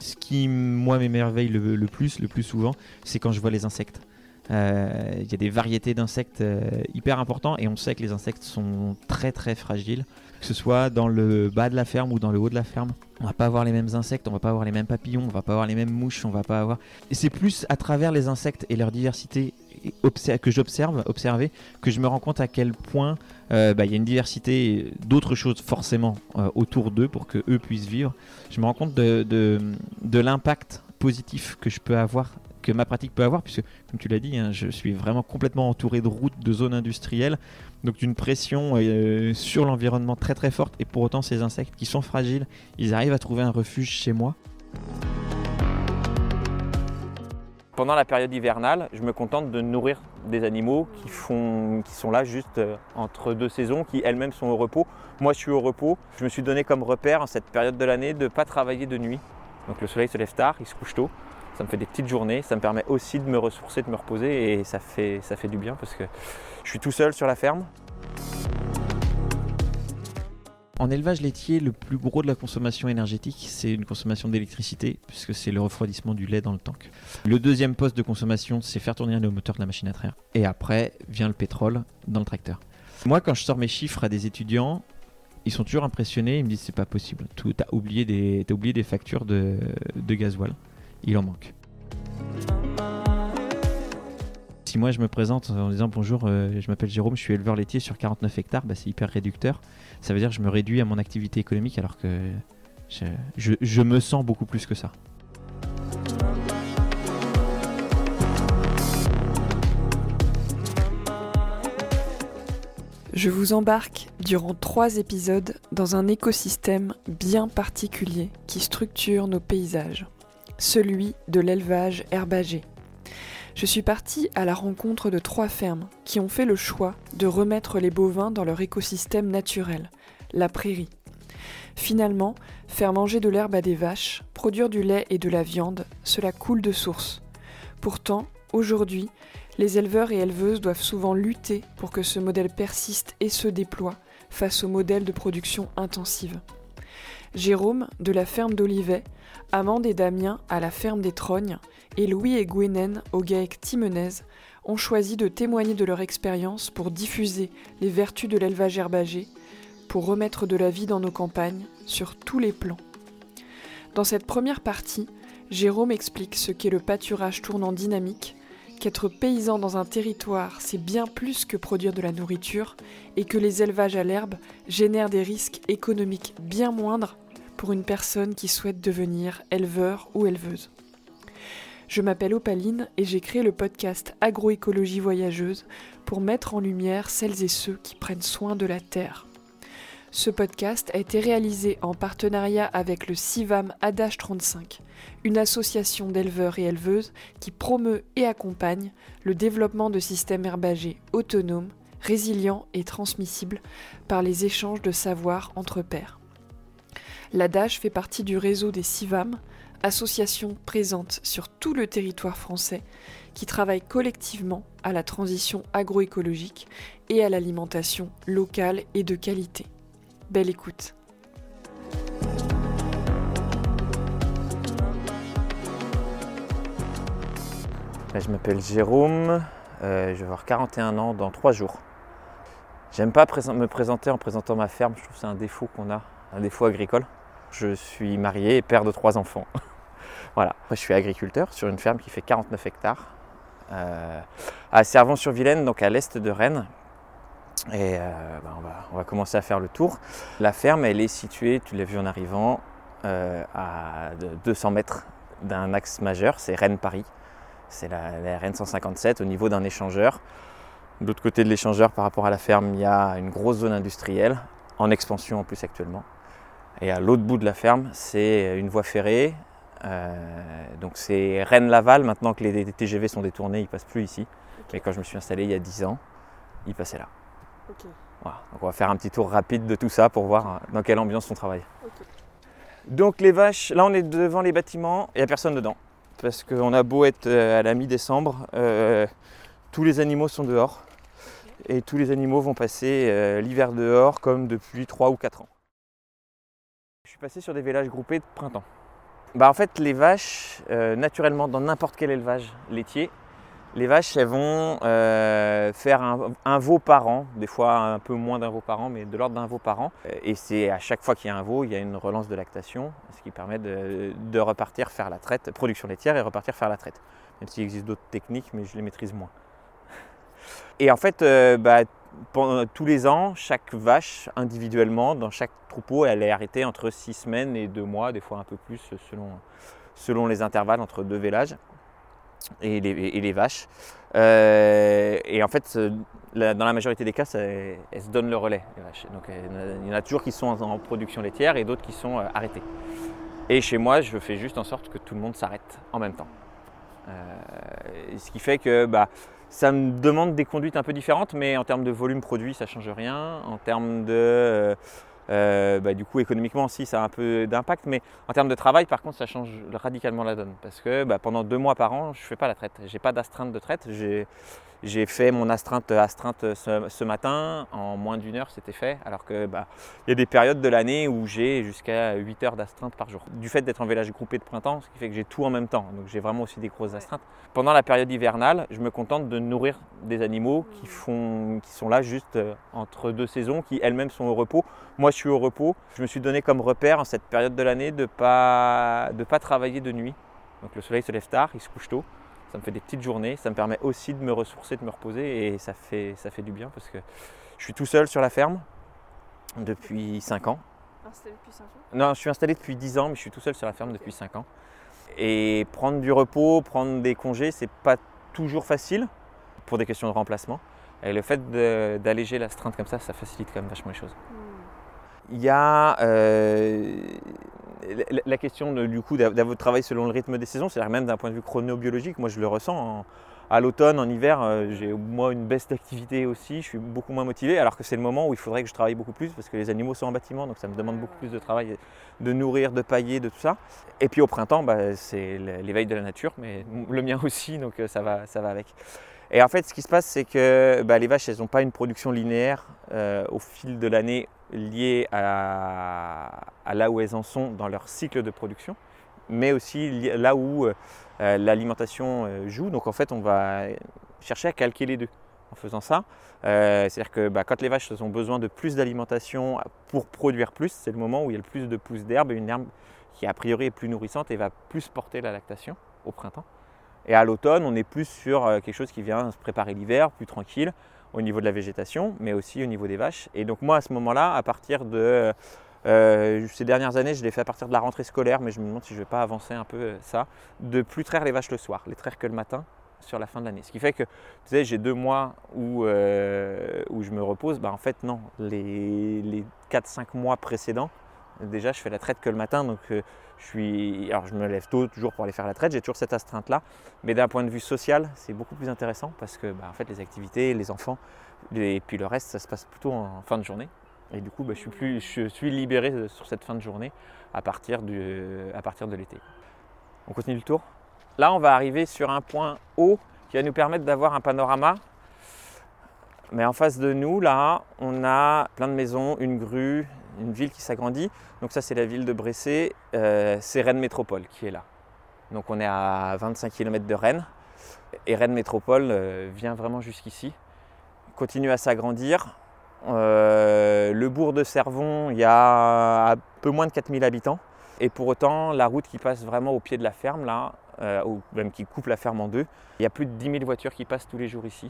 Ce qui, moi, m'émerveille le plus souvent, c'est quand je vois les insectes. Il y a des variétés d'insectes hyper importants et on sait que les insectes sont très très fragiles, que ce soit dans le bas de la ferme ou dans le haut de la ferme. On va pas avoir les mêmes insectes, on va pas avoir les mêmes papillons, on va pas avoir les mêmes mouches, on va pas avoir... Et c'est plus à travers les insectes et leur diversité que j'observe, que je me rends compte à quel point y a une diversité d'autres choses forcément autour d'eux pour que eux puissent vivre. Je me rends compte de l'impact positif que je peux avoir, que ma pratique peut avoir, puisque comme tu l'as dit, je suis vraiment complètement entouré de routes, de zones industrielles, donc d'une pression sur l'environnement très très forte, et pour autant ces insectes qui sont fragiles, ils arrivent à trouver un refuge chez moi. Pendant la période hivernale, je me contente de nourrir des animaux qui sont là juste entre deux saisons, qui elles-mêmes sont au repos. Moi je suis au repos, je me suis donné comme repère en cette période de l'année de ne pas travailler de nuit. Donc le soleil se lève tard, il se couche tôt. Ça me fait des petites journées, ça me permet aussi de me ressourcer, de me reposer et ça fait du bien parce que je suis tout seul sur la ferme. En élevage laitier, le plus gros de la consommation énergétique, c'est une consommation d'électricité puisque c'est le refroidissement du lait dans le tank. Le deuxième poste de consommation, c'est faire tourner le moteur de la machine à traire. Et après vient le pétrole dans le tracteur. Moi, quand je sors mes chiffres à des étudiants, ils sont toujours impressionnés, ils me disent c'est pas possible. T'as oublié des factures de gasoil. Il en manque. Si moi je me présente en disant bonjour, je m'appelle Jérôme, je suis éleveur laitier sur 49 hectares, c'est hyper réducteur. Ça veut dire que je me réduis à mon activité économique alors que je me sens beaucoup plus que ça. Je vous embarque durant 3 épisodes dans un écosystème bien particulier qui structure nos paysages. Celui de l'élevage herbager. Je suis partie à la rencontre de 3 fermes qui ont fait le choix de remettre les bovins dans leur écosystème naturel, la prairie. Finalement, faire manger de l'herbe à des vaches, produire du lait et de la viande, cela coule de source. Pourtant, aujourd'hui, les éleveurs et éleveuses doivent souvent lutter pour que ce modèle persiste et se déploie face au modèle de production intensive. Jérôme, de la ferme d'Olivet, Amande et Damien à la ferme des Trognes et Louis et Gwenaine au GAEC Timenez ont choisi de témoigner de leur expérience pour diffuser les vertus de l'élevage herbager, pour remettre de la vie dans nos campagnes sur tous les plans. Dans cette première partie, Jérôme explique ce qu'est le pâturage tournant dynamique, qu'être paysan dans un territoire, c'est bien plus que produire de la nourriture et que les élevages à l'herbe génèrent des risques économiques bien moindres pour une personne qui souhaite devenir éleveur ou éleveuse. Je m'appelle Opaline et j'ai créé le podcast Agroécologie voyageuse pour mettre en lumière celles et ceux qui prennent soin de la terre. Ce podcast a été réalisé en partenariat avec le CIVAM Adage 35, une association d'éleveurs et éleveuses qui promeut et accompagne le développement de systèmes herbagers autonomes, résilients et transmissibles par les échanges de savoir entre pairs. L'Adage fait partie du réseau des CIVAM, association présente sur tout le territoire français qui travaille collectivement à la transition agroécologique et à l'alimentation locale et de qualité. Belle écoute. Je m'appelle Jérôme, je vais avoir 41 ans dans 3 jours. J'aime pas me présenter en présentant ma ferme, je trouve que c'est un défaut qu'on a, un défaut agricole. Je suis marié et père de 3 enfants. Voilà. Après, je suis agriculteur sur une ferme qui fait 49 hectares à Servan-sur-Vilaine, donc à l'est de Rennes. Et on va commencer à faire le tour. La ferme, elle est située, tu l'as vu en arrivant, à 200 mètres d'un axe majeur, c'est Rennes-Paris. C'est la RN 157 au niveau d'un échangeur. De l'autre côté de l'échangeur, par rapport à la ferme, il y a une grosse zone industrielle, en expansion en plus actuellement. Et à l'autre bout de la ferme, c'est une voie ferrée. Donc c'est Rennes-Laval, maintenant que les TGV sont détournés, ils ne passent plus ici. Okay. Mais quand je me suis installé il y a 10 ans, ils passaient là. Okay. Voilà. Donc on va faire un petit tour rapide de tout ça pour voir dans quelle ambiance on travaille. Okay. Donc les vaches, là on est devant les bâtiments, il n'y a personne dedans. Parce qu'on a beau être à la mi-décembre, tous les animaux sont dehors. Et tous les animaux vont passer l'hiver dehors comme depuis 3 ou 4 ans. Je suis passé sur des vélages groupés de printemps. En fait, les vaches, naturellement, dans n'importe quel élevage laitier, les vaches, elles vont faire un veau par an, des fois un peu moins d'un veau par an, mais de l'ordre d'un veau par an. Et c'est à chaque fois qu'il y a un veau, il y a une relance de lactation, ce qui permet de repartir faire la traite, production laitière et repartir faire la traite. Même s'il existe d'autres techniques, mais je les maîtrise moins. Et en fait, pendant tous les ans, chaque vache, individuellement, dans chaque troupeau, elle est arrêtée entre 6 semaines et 2 mois, des fois un peu plus, selon les intervalles entre 2 vélages. Et les vaches. Et en fait, dans la majorité des cas, elles se donnent le relais, les vaches. Donc il y en a toujours qui sont en production laitière et d'autres qui sont arrêtées. Et chez moi, je fais juste en sorte que tout le monde s'arrête en même temps. Ce qui fait que ça me demande des conduites un peu différentes, mais en termes de volume produit, ça ne change rien. En termes de... du coup, économiquement aussi, ça a un peu d'impact, mais en termes de travail, par contre, ça change radicalement la donne. Parce que pendant 2 mois par an, je ne fais pas la traite. Je n'ai pas d'astreinte de traite. J'ai fait mon astreinte ce matin, en moins d'1 heure, c'était fait. Alors que y a des périodes de l'année où j'ai jusqu'à 8 heures d'astreinte par jour. Du fait d'être en village groupé de printemps, ce qui fait que j'ai tout en même temps. Donc j'ai vraiment aussi des grosses astreintes. Pendant la période hivernale, je me contente de nourrir des animaux qui sont là juste entre 2 saisons, qui elles-mêmes sont au repos. Moi, je suis au repos. Je me suis donné comme repère en cette période de l'année de pas travailler de nuit. Donc le soleil se lève tard, il se couche tôt. Ça me fait des petites journées. Ça me permet aussi de me ressourcer, de me reposer et ça fait du bien parce que je suis tout seul sur la ferme depuis 5 ans. Installé depuis 5 ans ? Non, je suis installé depuis 10 ans, mais je suis tout seul sur la ferme depuis 5 ans. Et prendre du repos, prendre des congés, c'est pas toujours facile pour des questions de remplacement. Et le fait d'alléger l'astreinte comme ça facilite quand même vachement les choses. Il y a la question du coup d'avoir travail selon le rythme des saisons, c'est-à-dire même d'un point de vue chronobiologique, moi je le ressens. À l'automne, en hiver, j'ai moi une baisse d'activité aussi, je suis beaucoup moins motivé, alors que c'est le moment où il faudrait que je travaille beaucoup plus parce que les animaux sont en bâtiment, donc ça me demande beaucoup plus de travail, de nourrir, de pailler, de tout ça. Et puis au printemps, c'est l'éveil de la nature, mais le mien aussi, donc ça va avec. Et en fait, ce qui se passe, c'est que les vaches, elles n'ont pas une production linéaire au fil de l'année liée à là où elles en sont dans leur cycle de production, mais aussi là où l'alimentation joue. Donc en fait, on va chercher à calquer les deux en faisant ça. C'est-à-dire que quand les vaches ont besoin de plus d'alimentation pour produire plus, c'est le moment où il y a le plus de pousses d'herbe, et une herbe qui a priori est plus nourrissante et va plus porter la lactation au printemps. Et à l'automne, on est plus sur quelque chose qui vient se préparer l'hiver, plus tranquille au niveau de la végétation, mais aussi au niveau des vaches. Et donc moi, à ce moment-là, à partir de ces dernières années, je l'ai fait à partir de la rentrée scolaire, mais je me demande si je ne vais pas avancer un peu ça, de plus traire les vaches le soir, les traire que le matin sur la fin de l'année. Ce qui fait que, tu sais, j'ai 2 mois où je me repose. En fait, non, les 4-5 mois précédents, déjà, je fais la traite que le matin, donc je me lève tôt toujours pour aller faire la traite, j'ai toujours cette astreinte-là, mais d'un point de vue social, c'est beaucoup plus intéressant parce que en fait, les activités, les enfants, et puis le reste, ça se passe plutôt en fin de journée. Et du coup, je suis libéré sur cette fin de journée à partir de l'été. On continue le tour. Là, on va arriver sur un point haut qui va nous permettre d'avoir un panorama. Mais en face de nous, là, on a plein de maisons, une grue, une ville qui s'agrandit. Donc ça, c'est la ville de Bressé. C'est Rennes Métropole qui est là. Donc on est à 25 km de Rennes. Et Rennes Métropole vient vraiment jusqu'ici. Continue à s'agrandir. Le bourg de Cervon, il y a un peu moins de 4000 habitants. Et pour autant, la route qui passe vraiment au pied de la ferme, là, ou même qui coupe la ferme en deux, il y a plus de 10 000 voitures qui passent tous les jours ici.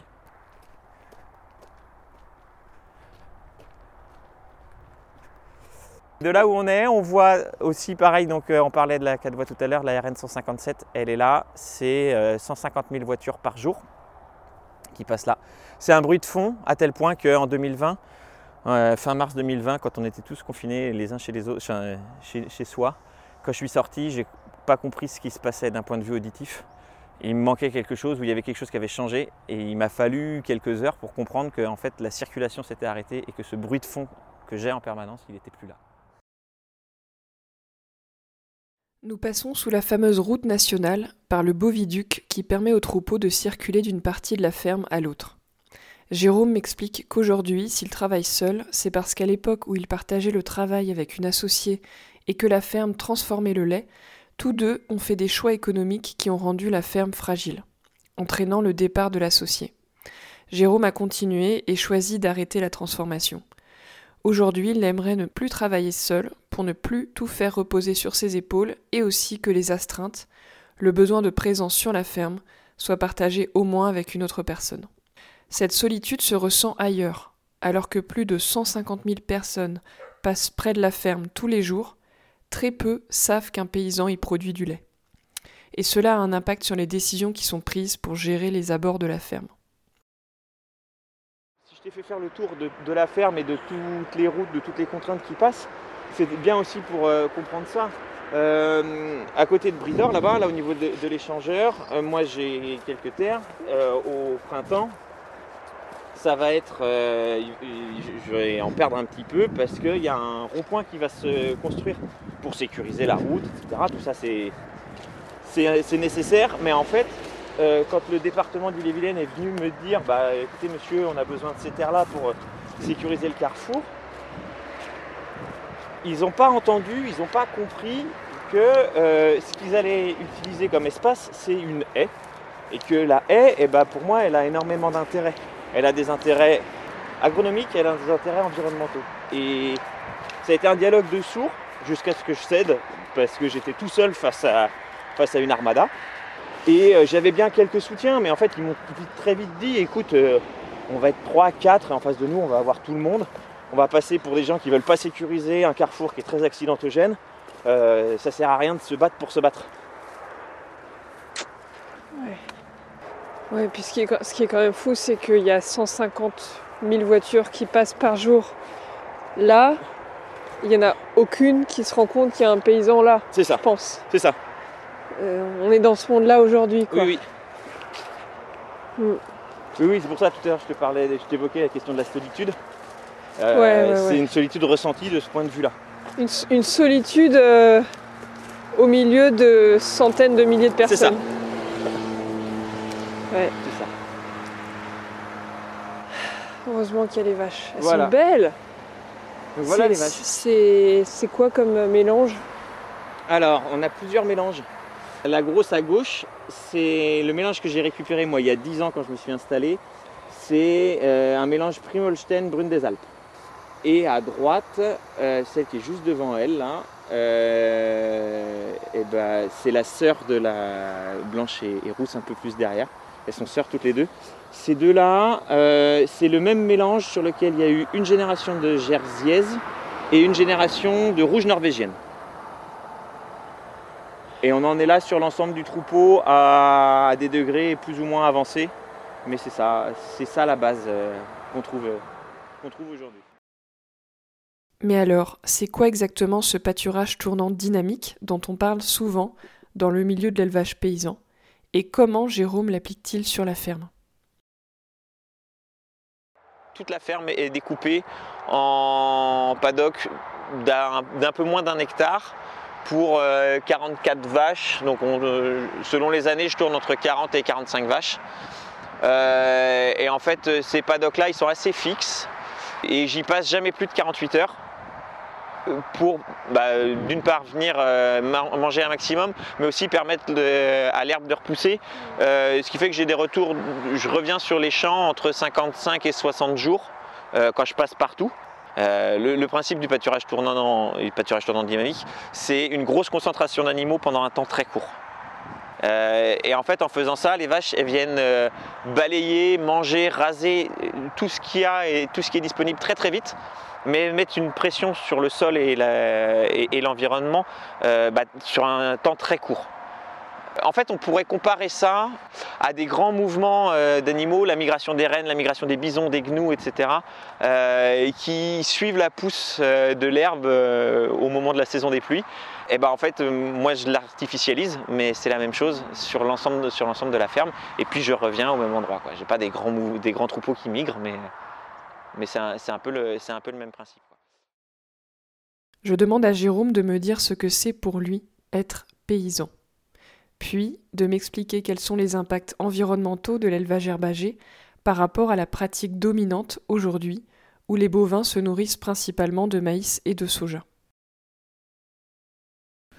De là où on est, on voit aussi pareil, donc on parlait de la 4 voies tout à l'heure, la RN 157, elle est là, c'est 150 000 voitures par jour qui passent là. C'est un bruit de fond à tel point qu'en 2020, fin mars 2020, quand on était tous confinés les uns chez les autres, chez soi, quand je suis sorti, j'ai pas compris ce qui se passait d'un point de vue auditif. Il me manquait quelque chose, où il y avait quelque chose qui avait changé, et il m'a fallu quelques heures pour comprendre que en fait, la circulation s'était arrêtée et que ce bruit de fond que j'ai en permanence, il n'était plus là. Nous passons sous la fameuse route nationale par le Beau-Viduc qui permet aux troupeaux de circuler d'une partie de la ferme à l'autre. Jérôme m'explique qu'aujourd'hui, s'il travaille seul, c'est parce qu'à l'époque où il partageait le travail avec une associée et que la ferme transformait le lait, Tous deux ont fait des choix économiques qui ont rendu la ferme fragile, entraînant le départ de l'associé. Jérôme a continué et choisi d'arrêter la transformation. Aujourd'hui, il aimerait ne plus travailler seul pour ne plus tout faire reposer sur ses épaules et aussi que les astreintes, le besoin de présence sur la ferme, soient partagés au moins avec une autre personne. Cette solitude se ressent ailleurs, alors que plus de 150 000 personnes passent près de la ferme tous les jours, très peu savent qu'un paysan y produit du lait. Et cela a un impact sur les décisions qui sont prises pour gérer les abords de la ferme. Si je t'ai fait faire le tour de la ferme et de toutes les routes, de toutes les contraintes qui passent, c'est bien aussi pour comprendre ça. À côté de Bridor, là-bas, au niveau de l'échangeur, moi j'ai quelques terres. Au printemps, ça va être, je vais en perdre un petit peu parce qu'il y a un rond-point qui va se construire pour sécuriser la route, etc. Tout ça c'est nécessaire, mais en fait, quand le département d'Ille-et-Vilaine est venu me dire écoutez monsieur, on a besoin de ces terres-là pour sécuriser le carrefour, ils n'ont pas entendu, ils n'ont pas compris que ce qu'ils allaient utiliser comme espace, c'est une haie. Et que la haie, pour moi, elle a énormément d'intérêts. Elle a des intérêts agronomiques, elle a des intérêts environnementaux. Et ça a été un dialogue de sourds jusqu'à ce que je cède, parce que j'étais tout seul face à une armada. Et j'avais bien quelques soutiens, mais en fait, ils m'ont très vite dit, écoute, on va être 3, 4, et en face de nous, on va avoir tout le monde. On va passer pour des gens qui ne veulent pas sécuriser un carrefour qui est très accidentogène. Ça sert à rien de se battre pour se battre. Ouais, et puis ce qui est quand même fou, c'est qu'il y a 150 000 voitures qui passent par jour. Là, il n'y en a aucune qui se rend compte qu'il y a un paysan là. C'est ça. Je pense. C'est ça. On est dans ce monde-là aujourd'hui, quoi. Oui. Oui, c'est pour ça tout à l'heure je t'évoquais la question de la solitude. C'est une solitude ressentie de ce point de vue-là. Une solitude au milieu de centaines de milliers de personnes. C'est ça. Ouais. C'est ça. Heureusement qu'il y a les vaches. Elles Voilà. sont belles. Donc voilà les vaches. C'est quoi comme mélange? Alors, on a plusieurs mélanges. La grosse à gauche, c'est le mélange que j'ai récupéré moi il y a 10 ans quand je me suis installé. C'est un mélange Primolstein Brune des Alpes. Et à droite, celle qui est juste devant elle, là, c'est la sœur de la blanche et rousse un peu plus derrière. Elles sont sœurs toutes les deux. Ces deux-là, c'est le même mélange sur lequel il y a eu une génération de Jersiaises et une génération de rouge norvégienne. Et on en est là sur l'ensemble du troupeau à des degrés plus ou moins avancés. Mais c'est ça la base qu'on trouve aujourd'hui. Mais alors, c'est quoi exactement ce pâturage tournant dynamique dont on parle souvent dans le milieu de l'élevage paysan? Et comment Jérôme l'applique-t-il sur la ferme? Toute la ferme est découpée en paddock d'un peu moins d'1 hectare pour 44 vaches. Donc selon les années, je tourne entre 40 et 45 vaches. Et en fait, ces paddocks-là, ils sont assez fixes. Et j'y passe jamais plus de 48 heures pour, d'une part, venir manger un maximum, mais aussi permettre à l'herbe de repousser. Ce qui fait que j'ai des retours, je reviens sur les champs entre 55 et 60 jours quand je passe partout. Le principe du pâturage tournant dynamique, c'est une grosse concentration d'animaux pendant un temps très court. Et en fait, en faisant ça, les vaches elles viennent balayer, manger, raser tout ce qu'il y a et tout ce qui est disponible très très vite, mais mettre une pression sur le sol et l'environnement sur un temps très court. En fait, on pourrait comparer ça à des grands mouvements d'animaux, la migration des rennes, la migration des bisons, des gnous, etc., qui suivent la pousse de l'herbe au moment de la saison des pluies. Et en fait, moi je l'artificialise, mais c'est la même chose sur l'ensemble de la ferme. Et puis je reviens au même endroit. Je n'ai pas des grands troupeaux qui migrent, mais c'est un peu le même principe. Je demande à Jérôme de me dire ce que c'est pour lui être paysan. Puis de m'expliquer quels sont les impacts environnementaux de l'élevage herbager par rapport à la pratique dominante aujourd'hui, où les bovins se nourrissent principalement de maïs et de soja.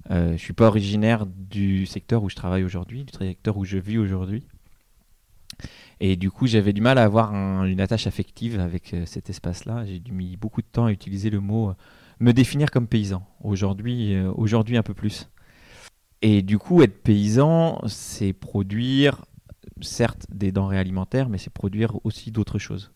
Je ne suis pas originaire du secteur où je travaille aujourd'hui, du secteur où je vis aujourd'hui. Et du coup, j'avais du mal à avoir une attache affective avec cet espace-là. J'ai mis beaucoup de temps à utiliser le mot, me définir comme paysan. Aujourd'hui un peu plus. Et du coup, être paysan, c'est produire, certes, des denrées alimentaires, mais c'est produire aussi d'autres choses.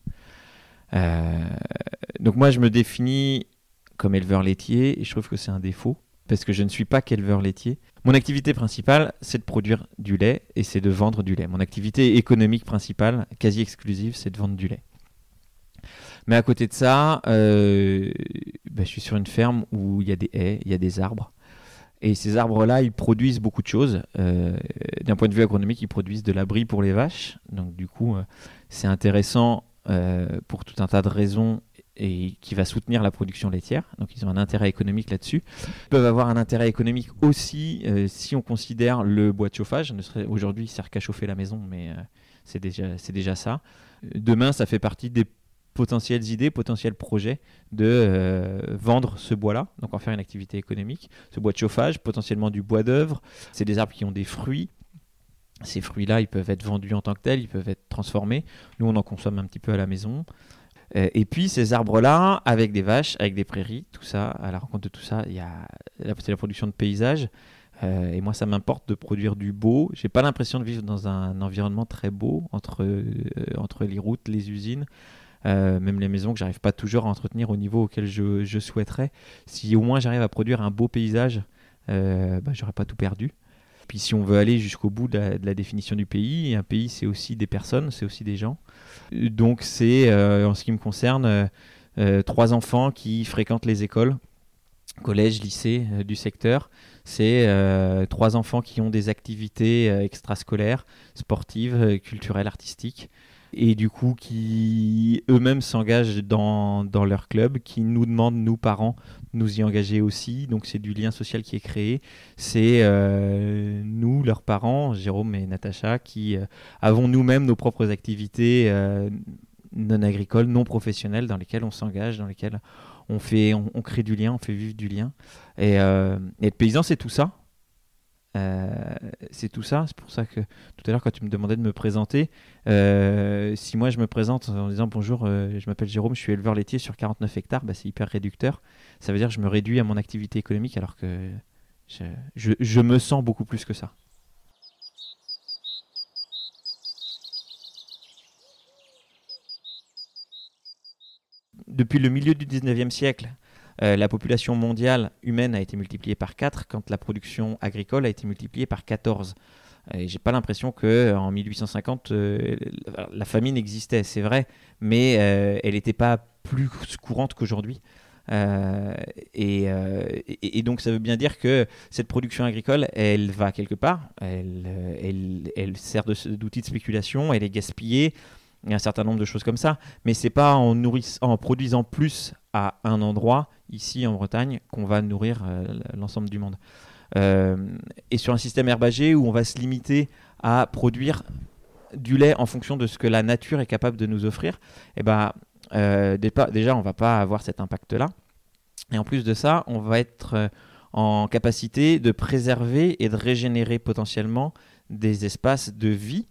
Donc moi, je me définis comme éleveur laitier et je trouve que c'est un défaut parce que je ne suis pas qu'éleveur laitier. Mon activité principale, c'est de produire du lait et c'est de vendre du lait. Mon activité économique principale, quasi exclusive, c'est de vendre du lait. Mais à côté de ça, je suis sur une ferme où il y a des haies, il y a des arbres. Et ces arbres-là, ils produisent beaucoup de choses. D'un point de vue agronomique, ils produisent de l'abri pour les vaches. Donc du coup, c'est intéressant pour tout un tas de raisons et qui va soutenir la production laitière. Donc ils ont un intérêt économique là-dessus. Ils peuvent avoir un intérêt économique aussi si on considère le bois de chauffage. Aujourd'hui, il ne sert qu'à chauffer la maison, mais c'est déjà ça. Demain, ça fait partie des potentielles idées, potentiels projets de vendre ce bois-là, donc en faire une activité économique. Ce bois de chauffage, potentiellement du bois d'œuvre. C'est des arbres qui ont des fruits. Ces fruits-là, ils peuvent être vendus en tant que tels, ils peuvent être transformés. Nous, on en consomme un petit peu à la maison. Et puis, ces arbres-là, avec des vaches, avec des prairies, tout ça, à la rencontre de tout ça, c'est la production de paysages. Et moi, ça m'importe de produire du beau. J'ai pas l'impression de vivre dans un environnement très beau entre les routes, les usines. Même les maisons que j'arrive pas toujours à entretenir au niveau auquel je souhaiterais. Si au moins j'arrive à produire un beau paysage, j'aurais pas tout perdu. Puis si on veut aller jusqu'au bout de la définition du pays, un pays c'est aussi des personnes, c'est aussi des gens. Donc c'est, en ce qui me concerne, 3 enfants qui fréquentent les écoles, collège, lycée du secteur. C'est 3 enfants qui ont des activités extrascolaires, sportives, culturelles, artistiques. Et du coup, qui eux-mêmes s'engagent dans leur club, qui nous demandent, nous parents, de nous y engager aussi. Donc c'est du lien social qui est créé. C'est nous, leurs parents, Jérôme et Natacha, qui avons nous-mêmes nos propres activités non agricoles, non professionnelles, dans lesquelles on s'engage, dans lesquelles on crée du lien, on fait vivre du lien. Et être paysan, c'est tout ça. C'est tout ça, c'est pour ça que tout à l'heure quand tu me demandais de me présenter, si moi je me présente en disant bonjour, je m'appelle Jérôme, je suis éleveur laitier sur 49 hectares, c'est hyper réducteur. Ça veut dire que je me réduis à mon activité économique alors que je me sens beaucoup plus que ça. Depuis le milieu du 19e siècle, la population mondiale humaine a été multipliée par 4 quand la production agricole a été multipliée par 14. Et j'ai pas l'impression qu'en 1850, la famine existait, c'est vrai, mais elle n'était pas plus courante qu'aujourd'hui. Et donc ça veut bien dire que cette production agricole, elle va quelque part, elle sert d'outil de spéculation, elle est gaspillée. Il y a un certain nombre de choses comme ça, mais c'est pas en produisant plus à un endroit, ici en Bretagne, qu'on va nourrir l'ensemble du monde. Et sur un système herbagé où on va se limiter à produire du lait en fonction de ce que la nature est capable de nous offrir, déjà on va pas avoir cet impact-là. Et en plus de ça, on va être en capacité de préserver et de régénérer potentiellement des espaces de vie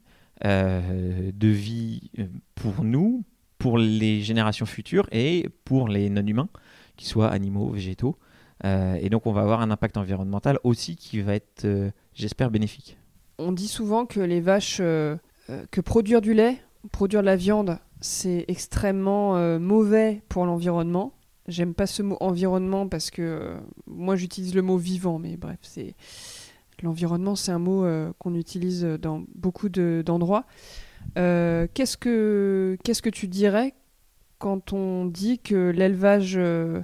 pour nous, pour les générations futures et pour les non-humains, qu'ils soient animaux, végétaux. Et donc on va avoir un impact environnemental aussi qui va être, j'espère, bénéfique. On dit souvent que les vaches, que produire du lait, produire de la viande, c'est extrêmement mauvais pour l'environnement. J'aime pas ce mot environnement parce que moi j'utilise le mot vivant, mais bref, l'environnement, c'est un mot qu'on utilise dans beaucoup d'endroits. Qu'est-ce que tu dirais quand on dit que l'élevage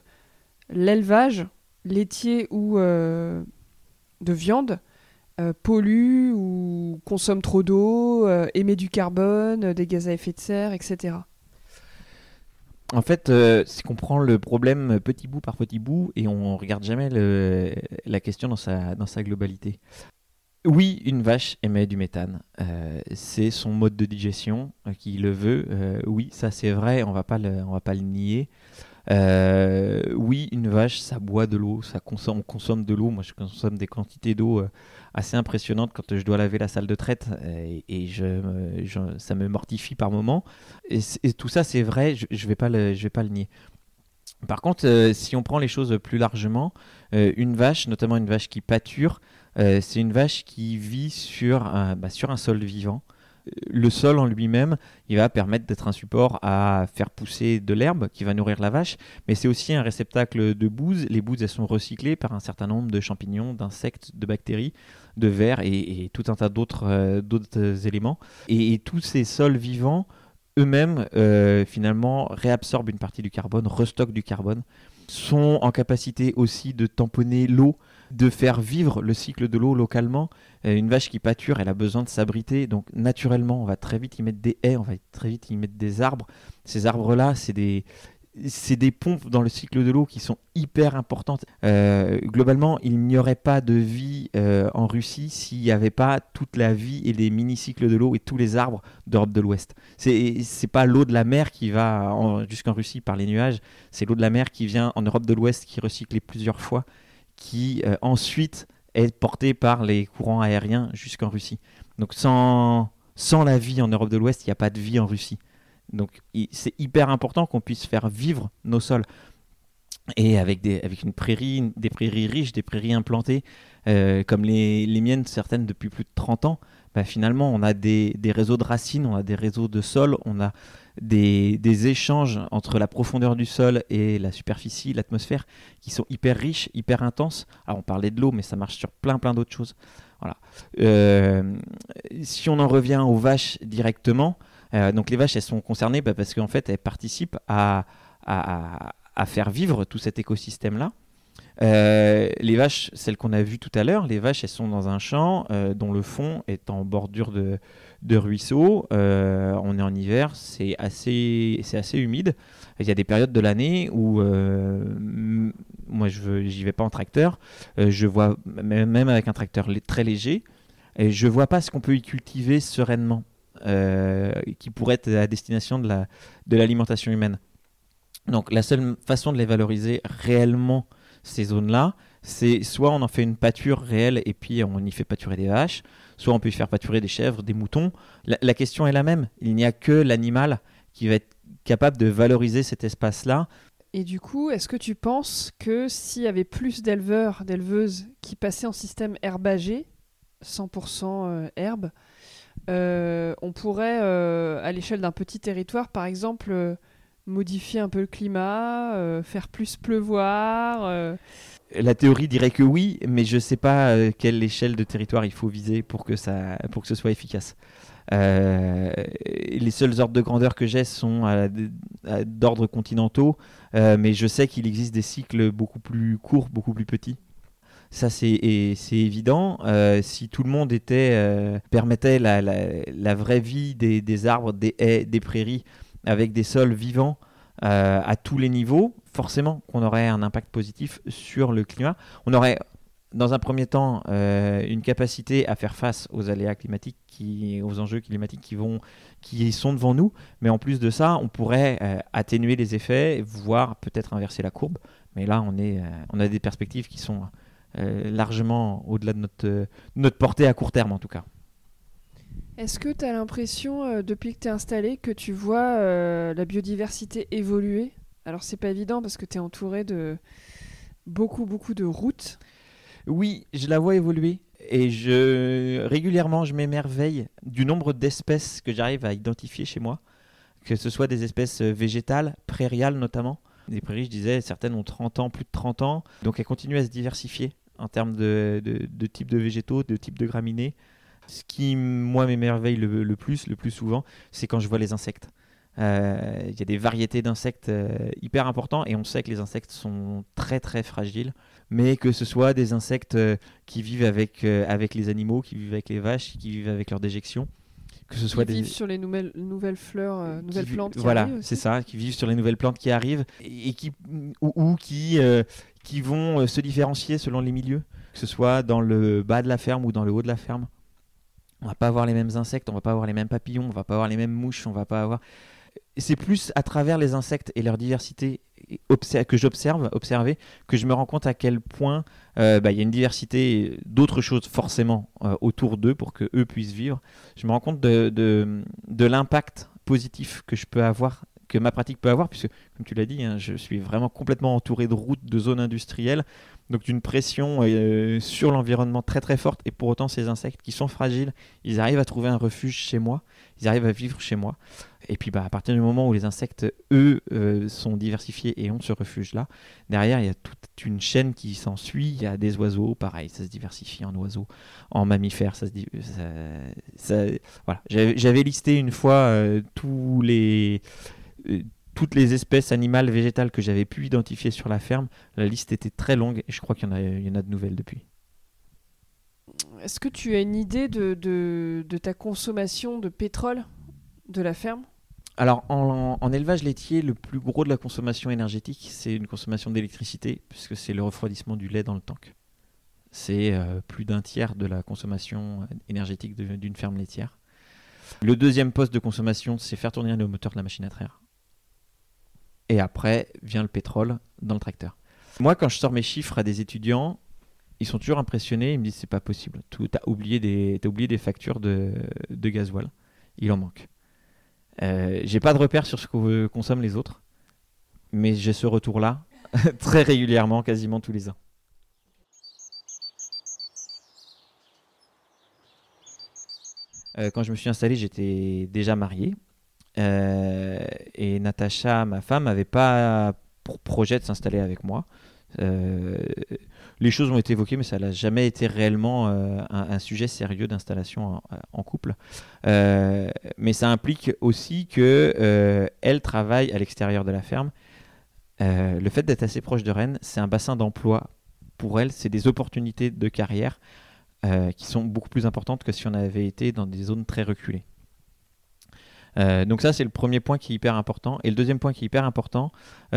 laitier ou de viande pollue ou consomme trop d'eau, émet du carbone, des gaz à effet de serre, etc. En fait, c'est qu'on prend le problème petit bout par petit bout et on ne regarde jamais la question dans sa globalité. Oui, une vache émet du méthane. C'est son mode de digestion qui le veut. Oui, ça c'est vrai, on va pas le nier. Oui, une vache, ça boit de l'eau, on consomme de l'eau. Moi, je consomme des quantités d'eau assez impressionnantes quand je dois laver la salle de traite ça me mortifie par moments. Et tout ça, c'est vrai, je vais pas le nier. Par contre, si on prend les choses plus largement, une vache, notamment une vache qui pâture, c'est une vache qui vit sur un sol vivant. Le sol en lui-même, il va permettre d'être un support à faire pousser de l'herbe qui va nourrir la vache, mais c'est aussi un réceptacle de bouse. Les bouses, elles sont recyclées par un certain nombre de champignons, d'insectes, de bactéries, de vers et tout un tas d'autres éléments. Et tous ces sols vivants, eux-mêmes, finalement, réabsorbent une partie du carbone, restockent du carbone, sont en capacité aussi de tamponner l'eau, de faire vivre le cycle de l'eau localement. Une vache qui pâture, elle a besoin de s'abriter, donc naturellement, on va très vite y mettre des haies, on va très vite y mettre des arbres. Ces arbres-là, c'est des pompes dans le cycle de l'eau qui sont hyper importantes. Globalement, il n'y aurait pas de vie en Russie s'il n'y avait pas toute la vie et les mini-cycles de l'eau et tous les arbres d'Europe de l'Ouest. C'est pas l'eau de la mer qui va jusqu'en Russie par les nuages, c'est l'eau de la mer qui vient en Europe de l'Ouest qui est recyclée plusieurs fois, qui ensuite est portée par les courants aériens jusqu'en Russie. Donc sans la vie en Europe de l'Ouest, il n'y a pas de vie en Russie. Donc c'est hyper important qu'on puisse faire vivre nos sols. Et avec une prairie, des prairies riches, des prairies implantées, comme les miennes, certaines depuis plus de 30 ans, finalement on a des réseaux de racines, on a des réseaux de sol, on a des échanges entre la profondeur du sol et la superficie, l'atmosphère, qui sont hyper riches, hyper intenses. Alors on parlait de l'eau, mais ça marche sur plein d'autres choses. Voilà. Si on en revient aux vaches directement, donc les vaches, elles sont concernées parce qu'en fait, elles participent à faire vivre tout cet écosystème-là. Les vaches, celles qu'on a vues tout à l'heure, les vaches, elles sont dans un champ dont le fond est en bordure de ruisseau. On est en hiver, c'est assez humide. Il y a des périodes de l'année où moi, j'y vais pas en tracteur. Je vois, même avec un tracteur très léger, et je vois pas ce qu'on peut y cultiver sereinement, qui pourrait être à destination de l'alimentation humaine. Donc la seule façon de les valoriser réellement, ces zones-là, c'est soit on en fait une pâture réelle et puis on y fait pâturer des vaches, soit on peut y faire pâturer des chèvres, des moutons. La question est la même. Il n'y a que l'animal qui va être capable de valoriser cet espace-là. Et du coup, est-ce que tu penses que s'il y avait plus d'éleveurs, d'éleveuses qui passaient en système herbagé, 100% herbe, on pourrait, à l'échelle d'un petit territoire, par exemple, modifier un peu le climat, faire plus pleuvoir La théorie dirait que oui, mais je ne sais pas quelle échelle de territoire il faut viser pour que ce soit efficace. Les seuls ordres de grandeur que j'ai sont d'ordre continentaux, mais je sais qu'il existe des cycles beaucoup plus courts, beaucoup plus petits. Ça, c'est évident. Si tout le monde permettait la vraie vie des arbres, des haies, des prairies, avec des sols vivants à tous les niveaux, forcément qu'on aurait un impact positif sur le climat. On aurait, dans un premier temps, une capacité à faire face aux aléas climatiques, aux enjeux climatiques qui sont devant nous. Mais en plus de ça, on pourrait atténuer les effets, voire peut-être inverser la courbe. Mais là, on a des perspectives qui sont largement au-delà de notre portée à court terme, en tout cas. Est-ce que tu as l'impression, depuis que tu es installé, que tu vois la biodiversité évoluer ? Alors, c'est pas évident parce que tu es entouré de beaucoup de routes. Oui, je la vois évoluer et régulièrement, je m'émerveille du nombre d'espèces que j'arrive à identifier chez moi, que ce soit des espèces végétales, prairiales notamment. Les prairies, je disais, certaines ont 30 ans, plus de 30 ans, donc elles continuent à se diversifier en termes de types de végétaux, de types de graminées. Ce qui, moi, m'émerveille le plus souvent, c'est quand je vois les insectes. Il y a des variétés d'insectes hyper importants et on sait que les insectes sont très très fragiles, mais que ce soit des insectes qui vivent avec les animaux, qui vivent avec les vaches, qui vivent avec leur déjection, que ce soit vivent sur les nouvelles fleurs, nouvelles plantes qui voilà, arrivent aussi. C'est ça, qui vivent sur les nouvelles plantes qui arrivent et qui vont se différencier selon les milieux, que ce soit dans le bas de la ferme ou dans le haut de la ferme. On va pas avoir les mêmes insectes, on va pas avoir les mêmes papillons, on va pas avoir les mêmes mouches, on va pas avoir... c'est plus à travers les insectes et leur diversité que observer, que je me rends compte à quel point il y a une diversité d'autres choses forcément autour d'eux pour qu'eux puissent vivre. Je me rends compte de l'impact positif que ma pratique peut avoir, puisque, comme tu l'as dit, je suis vraiment complètement entouré de routes, de zones industrielles, donc d'une pression sur l'environnement très très forte, et pour autant ces insectes qui sont fragiles, ils arrivent à trouver un refuge chez moi, ils arrivent à vivre chez moi. Et puis à partir du moment où les insectes, eux, sont diversifiés et ont ce refuge-là, derrière il y a toute une chaîne qui s'ensuit. Il y a des oiseaux, pareil, ça se diversifie en oiseaux, en mammifères, voilà. J'avais listé une fois toutes les espèces animales, végétales que j'avais pu identifier sur la ferme. La liste était très longue et je crois qu'il y en a de nouvelles depuis. Est-ce que tu as une idée de ta consommation de pétrole de la ferme ? Alors, en élevage laitier, le plus gros de la consommation énergétique, c'est une consommation d'électricité, puisque c'est le refroidissement du lait dans le tank. C'est plus d'un tiers de la consommation énergétique d'une ferme laitière. Le deuxième poste de consommation, c'est faire tourner le moteur de la machine à traire. Et après, vient le pétrole dans le tracteur. Moi, quand je sors mes chiffres à des étudiants, ils sont toujours impressionnés. Ils me disent, c'est pas possible. T'as oublié des factures de gasoil. Il en manque. J'ai pas de repère sur ce que consomment les autres, mais j'ai ce retour-là très régulièrement, quasiment tous les ans. Quand je me suis installé, j'étais déjà marié, et Natacha, ma femme, n'avait pas pour projet de s'installer avec moi. Les choses ont été évoquées, mais ça n'a jamais été réellement un sujet sérieux d'installation en couple. Mais ça implique aussi qu'elle travaille à l'extérieur de la ferme. Le fait d'être assez proche de Rennes, c'est un bassin d'emploi pour elle, c'est des opportunités de carrière qui sont beaucoup plus importantes que si on avait été dans des zones très reculées. Donc ça, c'est le premier point qui est hyper important. Et le deuxième point qui est hyper important,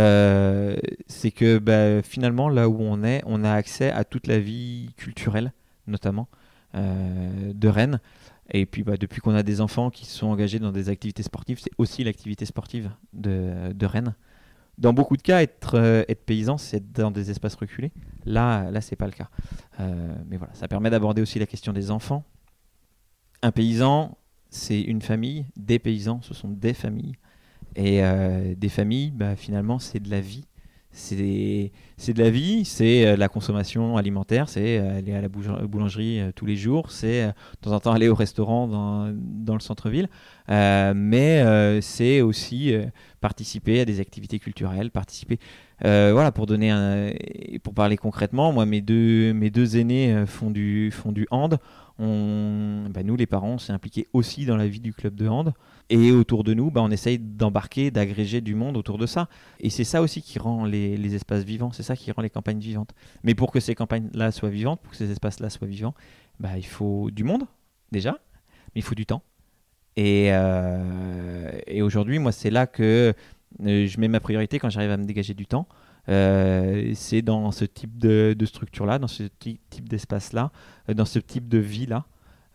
c'est que finalement, là où on a accès à toute la vie culturelle, notamment, de Rennes. Et puis depuis qu'on a des enfants qui sont engagés dans des activités sportives, c'est aussi l'activité sportive de Rennes. Dans beaucoup de cas, être paysan, c'est être dans des espaces reculés. Là, c'est pas le cas. Mais voilà, ça permet d'aborder aussi la question des enfants. Un paysan, c'est une famille. Des paysans, ce sont des familles. Et des familles, finalement, c'est de la vie. C'est de la vie, c'est de la consommation alimentaire, c'est aller à la boulangerie tous les jours, c'est de temps en temps aller au restaurant dans le centre-ville, mais c'est aussi participer à des activités culturelles, voilà, pour parler concrètement, moi mes deux aînés font du hand. Nous les parents, on s'est impliqués aussi dans la vie du club de hand, et autour de nous, on essaye d'embarquer, d'agréger du monde autour de ça, et c'est ça aussi qui rend les espaces vivants, c'est ça qui rend les campagnes vivantes. Mais pour que ces campagnes-là soient vivantes, pour que ces espaces-là soient vivants, il faut du monde déjà, mais il faut du temps, et aujourd'hui, moi c'est là que je mets ma priorité quand j'arrive à me dégager du temps. C'est dans ce type de structure-là, dans ce type d'espace-là, dans ce type de vie-là,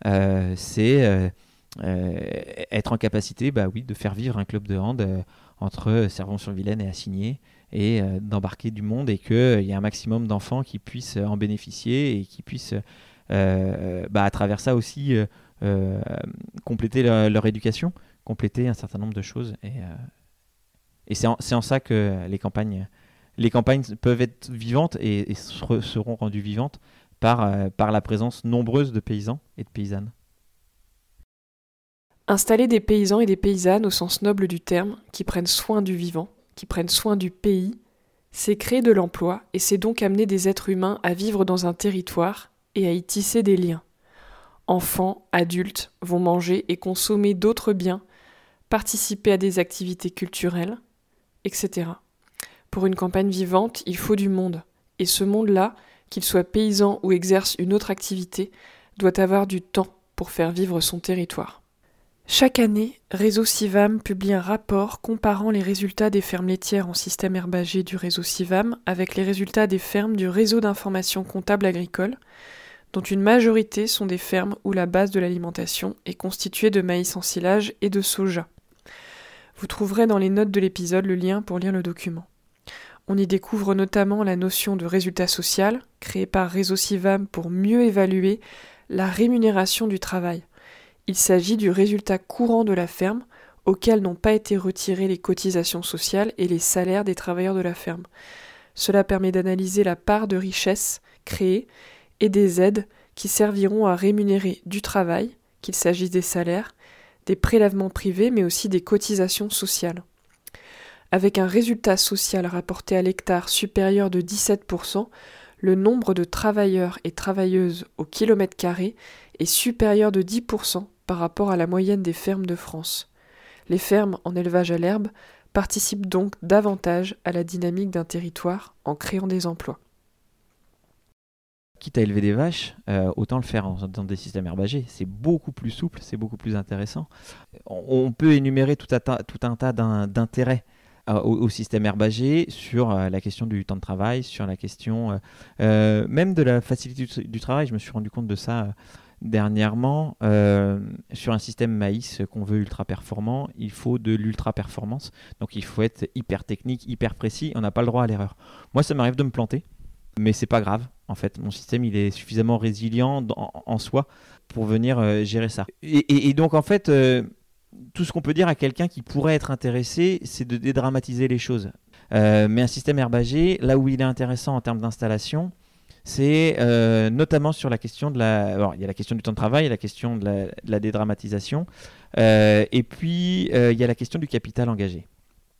c'est être en capacité de faire vivre un club de hand entre Servon-sur-Vilaine et Assigné, et d'embarquer du monde, et qu'il y ait un maximum d'enfants qui puissent en bénéficier et qui puissent à travers ça aussi compléter leur éducation, compléter un certain nombre de choses, et c'est en ça que les campagnes peuvent être vivantes et seront rendues vivantes par la présence nombreuse de paysans et de paysannes. Installer des paysans et des paysannes au sens noble du terme, qui prennent soin du vivant, qui prennent soin du pays, c'est créer de l'emploi, et c'est donc amener des êtres humains à vivre dans un territoire et à y tisser des liens. Enfants, adultes vont manger et consommer d'autres biens, participer à des activités culturelles, etc. Pour une campagne vivante, il faut du monde. Et ce monde-là, qu'il soit paysan ou exerce une autre activité, doit avoir du temps pour faire vivre son territoire. Chaque année, Réseau Civam publie un rapport comparant les résultats des fermes laitières en système herbager du Réseau Civam avec les résultats des fermes du Réseau d'information comptable agricole, dont une majorité sont des fermes où la base de l'alimentation est constituée de maïs en silage et de soja. Vous trouverez dans les notes de l'épisode le lien pour lire le document. On y découvre notamment la notion de résultat social, créée par Réseau Civam pour mieux évaluer la rémunération du travail. Il s'agit du résultat courant de la ferme, auquel n'ont pas été retirées les cotisations sociales et les salaires des travailleurs de la ferme. Cela permet d'analyser la part de richesse créée et des aides qui serviront à rémunérer du travail, qu'il s'agisse des salaires, des prélèvements privés, mais aussi des cotisations sociales. Avec un résultat social rapporté à l'hectare supérieur de 17%, le nombre de travailleurs et travailleuses au kilomètre carré est supérieur de 10% par rapport à la moyenne des fermes de France. Les fermes en élevage à l'herbe participent donc davantage à la dynamique d'un territoire en créant des emplois. Quitte à élever des vaches, autant le faire dans des systèmes herbagés. C'est beaucoup plus souple, c'est beaucoup plus intéressant. On peut énumérer tout un tas d'intérêts au système herbagé sur la question du temps de travail, sur la question même de la facilité du travail. Je me suis rendu compte de ça dernièrement. Sur un système maïs qu'on veut ultra performant, il faut de l'ultra performance. Donc il faut être hyper technique, hyper précis. On n'a pas le droit à l'erreur. Moi, ça m'arrive de me planter, mais c'est pas grave. En fait, mon système, il est suffisamment résilient en soi pour venir gérer ça. Et donc, en fait, tout ce qu'on peut dire à quelqu'un qui pourrait être intéressé, c'est de dédramatiser les choses. Mais un système herbagé, là où il est intéressant en termes d'installation, c'est notamment sur la question de la... Alors, il y a la question du temps de travail, il y a la question de la dédramatisation, et puis il y a la question du capital engagé.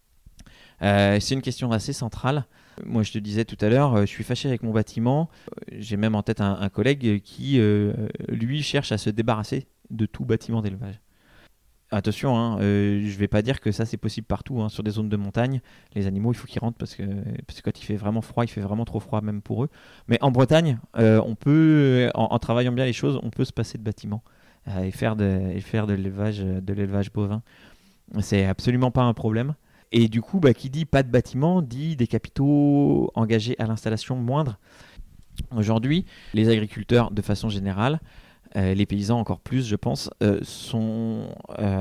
C'est une question assez centrale. Moi, je te disais tout à l'heure, je suis fâché avec mon bâtiment. J'ai même en tête un collègue qui, lui, cherche à se débarrasser de tout bâtiment d'élevage. Attention, je ne vais pas dire que ça c'est possible partout. Sur des zones de montagne, les animaux, il faut qu'ils rentrent parce que quand il fait vraiment froid, il fait vraiment trop froid même pour eux. Mais en Bretagne, on peut, en travaillant bien les choses, on peut se passer de bâtiments et faire de l'élevage bovin. C'est absolument pas un problème. Et du coup, qui dit pas de bâtiment, dit des capitaux engagés à l'installation moindres. Aujourd'hui, les agriculteurs, de façon générale, les paysans encore plus, je pense, sont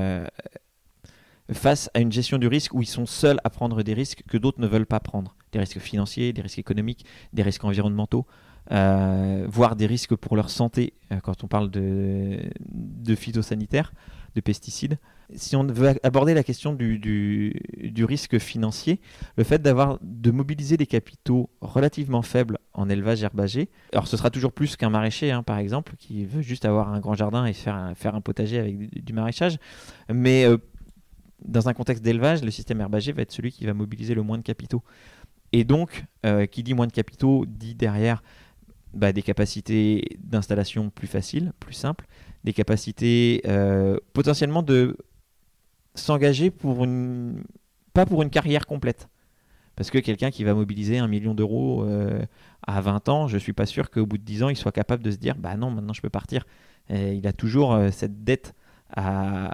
face à une gestion du risque où ils sont seuls à prendre des risques que d'autres ne veulent pas prendre. Des risques financiers, des risques économiques, des risques environnementaux, voire des risques pour leur santé quand on parle de phytosanitaires, de pesticides. Si on veut aborder la question du risque financier, le fait de mobiliser des capitaux relativement faibles en élevage herbagé, alors ce sera toujours plus qu'un maraîcher, par exemple, qui veut juste avoir un grand jardin et faire un potager avec du maraîchage, mais dans un contexte d'élevage, le système herbagé va être celui qui va mobiliser le moins de capitaux. Et donc, qui dit moins de capitaux, dit derrière des capacités d'installation plus faciles, plus simples, des capacités potentiellement de s'engager pas pour une carrière complète. Parce que quelqu'un qui va mobiliser 1 million d'euros à 20 ans, je ne suis pas sûr qu'au bout de 10 ans, il soit capable de se dire « non, maintenant je peux partir ». Il a toujours cette dette à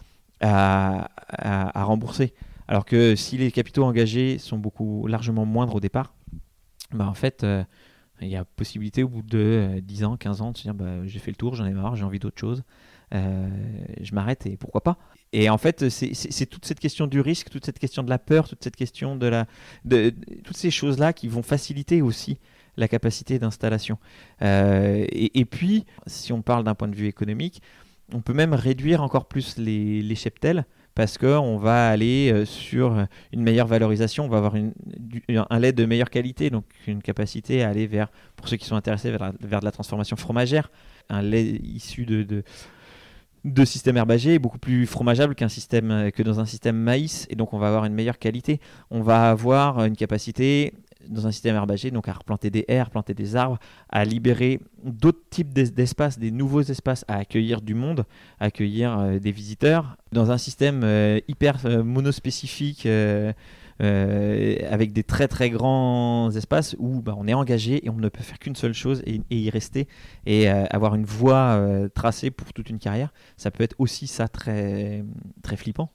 rembourser. Alors que si les capitaux engagés sont largement moindres au départ, en fait, il y a possibilité au bout de 10 ans, 15 ans de se dire j'ai fait le tour, j'en ai marre, j'ai envie d'autre chose, je m'arrête et pourquoi pas. Et en fait, c'est toute cette question du risque, toute cette question de la peur, toute cette question de toutes ces choses-là qui vont faciliter aussi la capacité d'installation. Et puis, si on parle d'un point de vue économique, on peut même réduire encore plus les cheptels parce qu'on va aller sur une meilleure valorisation, on va avoir un lait de meilleure qualité, donc une capacité à aller vers, pour ceux qui sont intéressés, vers de la transformation fromagère. Un lait issu de système herbagé est beaucoup plus fromageable que dans un système maïs, et donc on va avoir une meilleure qualité. On va avoir une capacité dans un système herbagé, donc à replanter des haies, replanter des arbres, à libérer d'autres types d'espaces, des nouveaux espaces, à accueillir du monde, à accueillir des visiteurs. Dans un système hyper monospécifique, avec des très très grands espaces où on est engagé et on ne peut faire qu'une seule chose et y rester et avoir une voie tracée pour toute une carrière, ça peut être aussi ça très, très flippant.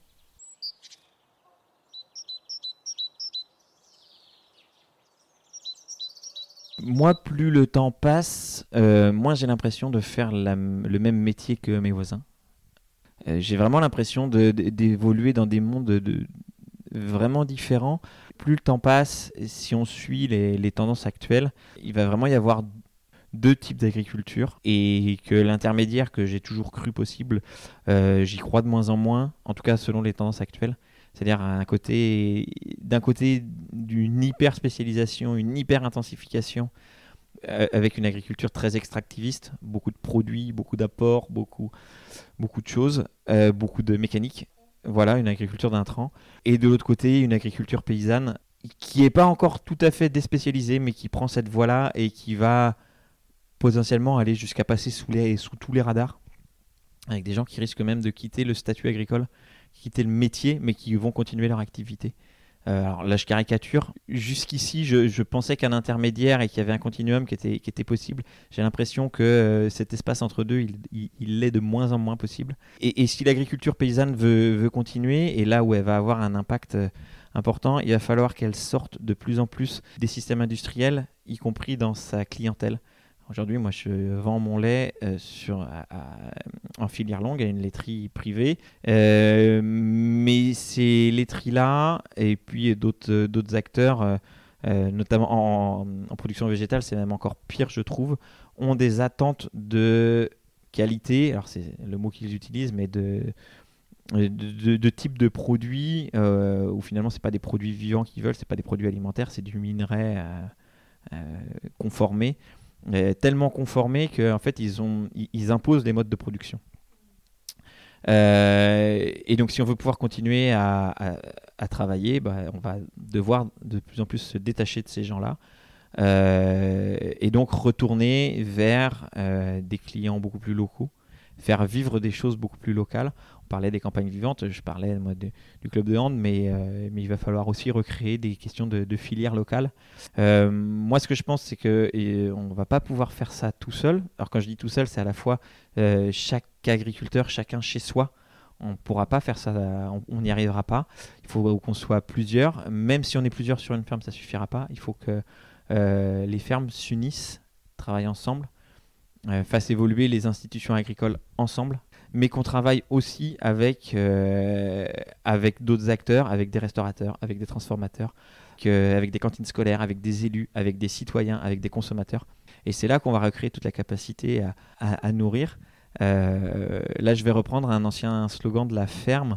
Moi, plus le temps passe, moins j'ai l'impression de faire le même métier que mes voisins. J'ai vraiment l'impression d'évoluer dans des mondes vraiment différents. Plus le temps passe, si on suit les tendances actuelles, il va vraiment y avoir 2 types d'agriculture et que l'intermédiaire que j'ai toujours cru possible, j'y crois de moins en moins, en tout cas selon les tendances actuelles. C'est-à-dire d'un côté d'une hyper spécialisation, une hyper intensification avec une agriculture très extractiviste, beaucoup de produits, beaucoup d'apports, beaucoup de choses, beaucoup de mécanique. Voilà, une agriculture d'intrants. Et de l'autre côté, une agriculture paysanne qui n'est pas encore tout à fait déspécialisée, mais qui prend cette voie-là et qui va potentiellement aller jusqu'à passer sous tous les radars, avec des gens qui risquent même de quitter le statut agricole, quitter le métier, mais qui vont continuer leur activité. Alors là, je caricature. Jusqu'ici, je pensais qu'un intermédiaire et qu'il y avait un continuum qui était possible. J'ai l'impression que cet espace entre deux, il l'est de moins en moins possible. Et si l'agriculture paysanne veut continuer, et là où elle va avoir un impact important, il va falloir qu'elle sorte de plus en plus des systèmes industriels, y compris dans sa clientèle. Aujourd'hui, moi, je vends mon lait en filière longue à une laiterie privée. Mais ces laiteries-là, et puis d'autres acteurs, notamment en production végétale, c'est même encore pire, je trouve, ont des attentes de qualité. Alors, c'est le mot qu'ils utilisent, mais de type de produits où finalement, ce n'est pas des produits vivants qu'ils veulent, ce n'est pas des produits alimentaires, c'est du minerai conformé. Tellement conformés qu'en fait ils imposent des modes de production. Et donc si on veut pouvoir continuer à travailler, on va devoir de plus en plus se détacher de ces gens-là et donc retourner vers des clients beaucoup plus locaux, faire vivre des choses beaucoup plus locales. On parlait des campagnes vivantes, je parlais moi, du club de hand, mais il va falloir aussi recréer des questions de filières locales. Moi, ce que je pense, c'est qu'on ne va pas pouvoir faire ça tout seul. Alors quand je dis tout seul, c'est à la fois chaque agriculteur, chacun chez soi. On ne pourra pas faire ça, on n'y arrivera pas. Il faut qu'on soit plusieurs. Même si on est plusieurs sur une ferme, ça ne suffira pas. Il faut que les fermes s'unissent, travaillent ensemble, fassent évoluer les institutions agricoles ensemble, mais qu'on travaille aussi avec d'autres acteurs, avec des restaurateurs, avec des transformateurs, avec des cantines scolaires, avec des élus, avec des citoyens, avec des consommateurs. Et c'est là qu'on va recréer toute la capacité à nourrir. Là, je vais reprendre un ancien slogan de la ferme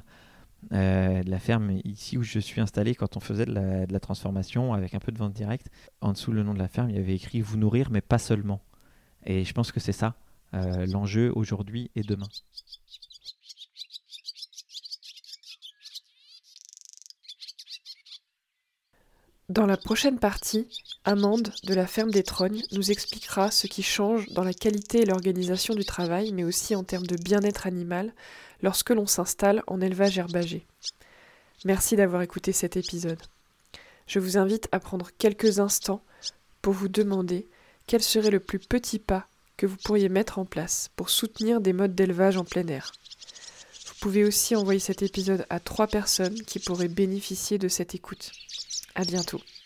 ici où je suis installé quand on faisait de la transformation avec un peu de vente directe. En dessous, le nom de la ferme, il y avait écrit « Vous nourrir, mais pas seulement ». Et je pense que c'est ça, l'enjeu aujourd'hui et demain. Dans la prochaine partie, Amande de la ferme des Trognes nous expliquera ce qui change dans la qualité et l'organisation du travail, mais aussi en termes de bien-être animal, lorsque l'on s'installe en élevage herbager. Merci d'avoir écouté cet épisode. Je vous invite à prendre quelques instants pour vous demander quel serait le plus petit pas que vous pourriez mettre en place pour soutenir des modes d'élevage en plein air. Vous pouvez aussi envoyer cet épisode à 3 personnes qui pourraient bénéficier de cette écoute. À bientôt.